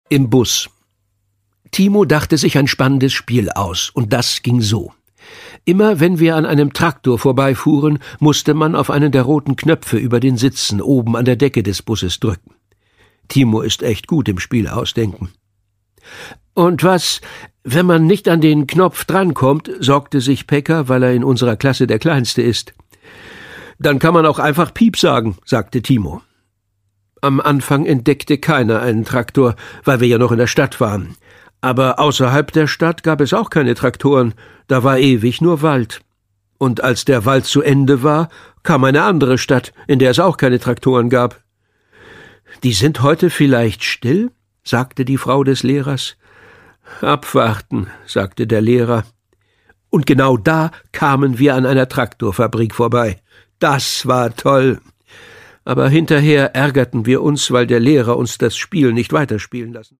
Im Bus. Timo dachte sich ein spannendes Spiel aus, und das ging so. Immer wenn wir an einem Traktor vorbeifuhren, musste man auf einen der roten Knöpfe über den Sitzen oben an der Decke des Busses drücken. Timo ist echt gut im Spiel ausdenken. »Und was, wenn man nicht an den Knopf drankommt«, sorgte sich Pekka, weil er in unserer Klasse der Kleinste ist. »Dann kann man auch einfach Piep sagen«, sagte Timo. Am Anfang entdeckte keiner einen Traktor, weil wir ja noch in der Stadt waren. Aber außerhalb der Stadt gab es auch keine Traktoren, da war ewig nur Wald. Und als der Wald zu Ende war, kam eine andere Stadt, in der es auch keine Traktoren gab. »Die sind heute vielleicht still?«, sagte die Frau des Lehrers. »Abwarten«, sagte der Lehrer. Und genau da kamen wir an einer Traktorfabrik vorbei. Das war toll. Aber hinterher ärgerten wir uns, weil der Lehrer uns das Spiel nicht weiterspielen lassen.